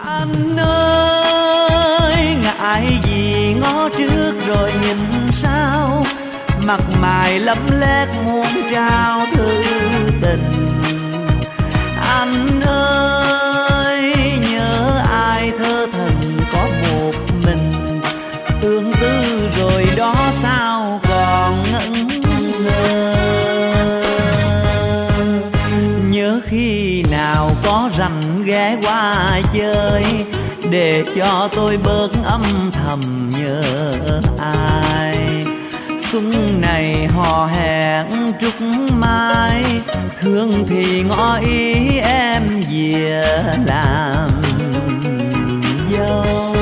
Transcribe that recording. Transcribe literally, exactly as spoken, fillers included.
Anh ơi ngại gì ngó trước rồi nhìn sau, mặt mày lấm lét muôn trao thư tình. Anh ơi nhớ ai thơ thần có một mình, tương tư rồi đó sao còn ngẩn ngơ. Nhớ khi nào có rảnh ghé qua chơi, để cho tôi bớt âm thầm nhớ ai. Xuân này hò hẹn trúc mai, thương thì ngỏ ý em về làm dâu.